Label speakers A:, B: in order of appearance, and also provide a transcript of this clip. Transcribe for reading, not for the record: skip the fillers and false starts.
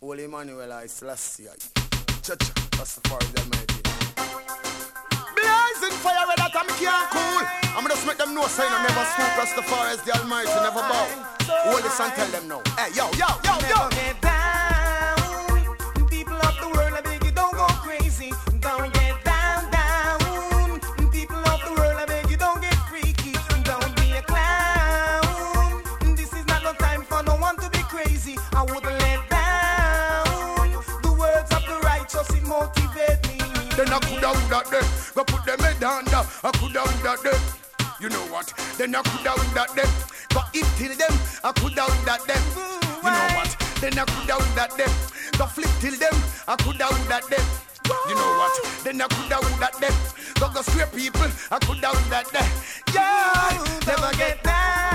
A: Holy Emmanuel, I Selassie. Church, Rastafari the Almighty. Blazing fire red that I'm can't cool. I'm just make them know say no never stoop. Rastafari is the Almighty, never bow. Hold this and tell them now. Hey, yo.
B: Never get down. People of the world, I beg you don't go crazy. Don't get down. People of the world, I beg you don't get freaky. Don't be a clown. This is not no time for no one to be crazy. I wouldn't let down. The words of the righteous, it motivate me.
A: Then I coulda woulda them, go put them head under. I coulda woulda them. You know what? Then I coulda woulda them, go eat till them. I coulda woulda them. You know what? Then I coulda woulda them, go flip till them. I coulda woulda them. You know what? Then I coulda woulda them, go scrape people. I coulda woulda them. Yeah,
B: Never get down.